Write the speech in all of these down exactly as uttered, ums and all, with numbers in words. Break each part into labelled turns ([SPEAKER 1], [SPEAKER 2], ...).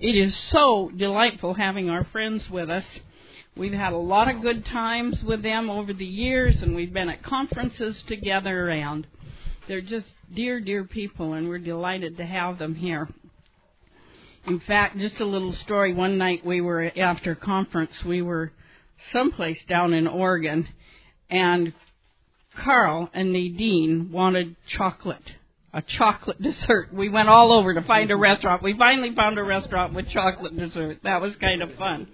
[SPEAKER 1] It is so delightful having our friends with us. We've had a lot of good times with them over the years, and we've been at conferences together, and they're just dear, dear people, and we're delighted to have them here. In fact, just a little story. One night we were, after conference, we were someplace down in Oregon, and Carl and Nadine wanted chocolate, a chocolate dessert. We went all over to find a restaurant. We finally found a restaurant with chocolate dessert. That was kind of fun.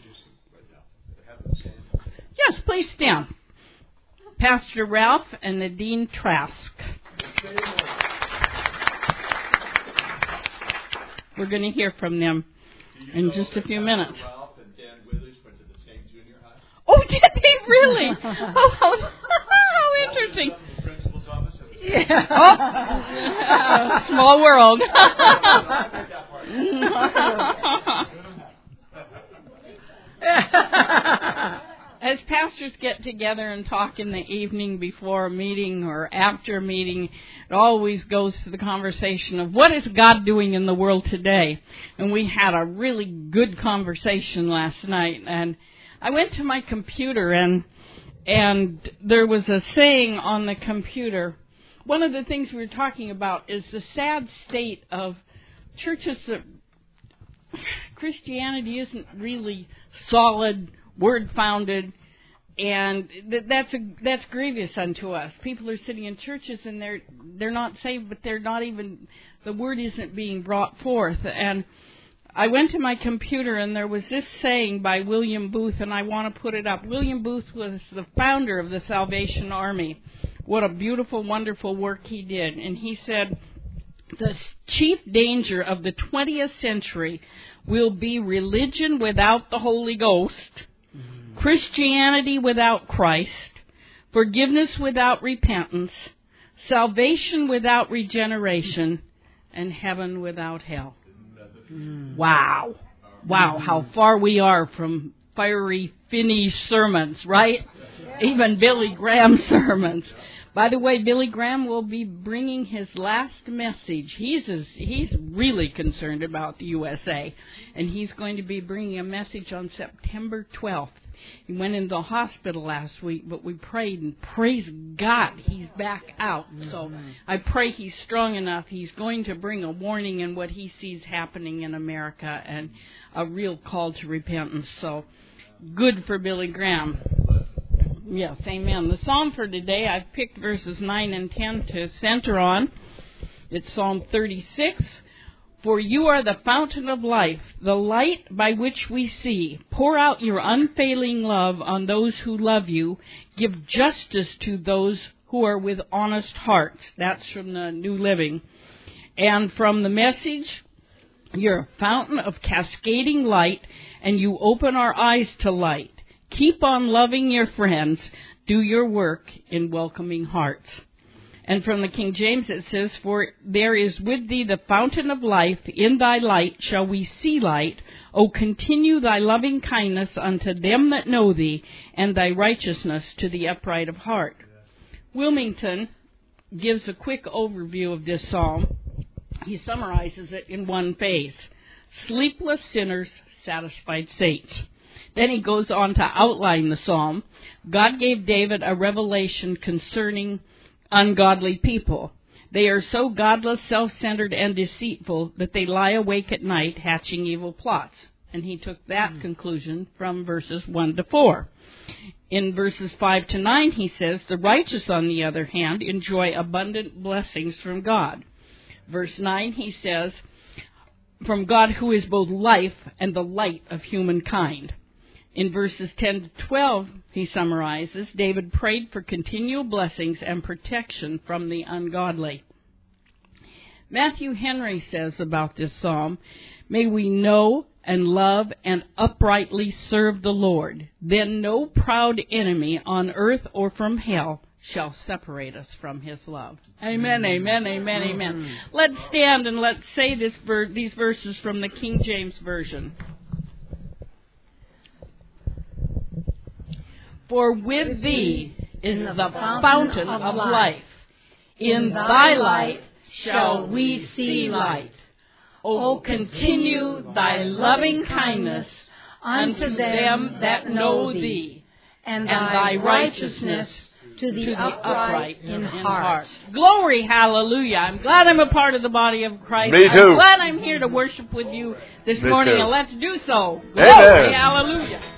[SPEAKER 1] Yes, please stand. Pastor Ralph and Nadine Trask. We're going to hear from them in just a few minutes.
[SPEAKER 2] Ralph and Dan Withers went to the same junior high?
[SPEAKER 1] Oh, did they really? Oh, how, how interesting.
[SPEAKER 2] The principal's office?
[SPEAKER 1] Yeah. Oh. Small world. As pastors get together and talk in the evening before a meeting or after a meeting, it always goes to the conversation of what is God doing in the world today. And we had a really good conversation last night. And I went to my computer, and and there was a saying on the computer. One of the things we were talking about is the sad state of churches that Christianity isn't really solid, word-founded, and th- that's a, that's grievous unto us. People are sitting in churches and they're they're not saved, but they're not even, the word isn't being brought forth. And I went to my computer, and there was this saying by William Booth, and I want to put it up. William Booth was the founder of the Salvation Army. What a beautiful, wonderful work he did. And he said, the chief danger of the twentieth century will be religion without the Holy Ghost, Christianity without Christ, forgiveness without repentance, salvation without regeneration, and heaven without hell. Mm. Wow. Wow, how far we are from fiery Finney sermons, right? Even Billy Graham sermons. By the way, Billy Graham will be bringing his last message. He's as, he's really concerned about the U S A, and he's going to be bringing a message on September twelfth. He went into the hospital last week, but we prayed, and praise God, he's back out. So I pray he's strong enough. He's going to bring a warning in what he sees happening in America and a real call to repentance. So good for Billy Graham. Yes, amen. The psalm for today, I've picked verses nine and ten to center on. It's Psalm thirty-six. For you are the fountain of life, the light by which we see. Pour out your unfailing love on those who love you. Give justice to those who are with honest hearts. That's from the New Living. And from the Message, you're a fountain of cascading light, and you open our eyes to light. Keep on loving your friends. Do your work in welcoming hearts. And from the King James it says, for there is with thee the fountain of life. In thy light shall we see light. O continue thy loving kindness unto them that know thee, and thy righteousness to the upright of heart. Wilmington gives a quick overview of this psalm. He summarizes it in one phrase. Sleepless sinners, satisfied saints. Then he goes on to outline the psalm. God gave David a revelation concerning ungodly people. They are so godless, self-centered, and deceitful that they lie awake at night hatching evil plots. And he took that mm. conclusion from verses one to four. In verses five to nine, he says, the righteous, on the other hand, enjoy abundant blessings from God. Verse nine, he says, from God who is both life and the light of humankind. In verses ten to twelve, he summarizes, David prayed for continual blessings and protection from the ungodly. Matthew Henry says about this psalm, may we know and love and uprightly serve the Lord. Then no proud enemy on earth or from hell shall separate us from his love. Amen, mm. amen, amen, amen. Mm. Let's stand and let's say this ver- these verses from the King James Version. For with thee is the fountain of life. In thy light shall we see light. O continue thy loving kindness unto them that know thee, and thy righteousness to the upright in heart. Glory, hallelujah. I'm glad I'm a part of the body of Christ.
[SPEAKER 3] Me too.
[SPEAKER 1] I'm glad I'm here to worship with you this
[SPEAKER 3] Me
[SPEAKER 1] morning,
[SPEAKER 3] too.
[SPEAKER 1] and let's do so.
[SPEAKER 3] Amen.
[SPEAKER 1] Glory, hallelujah.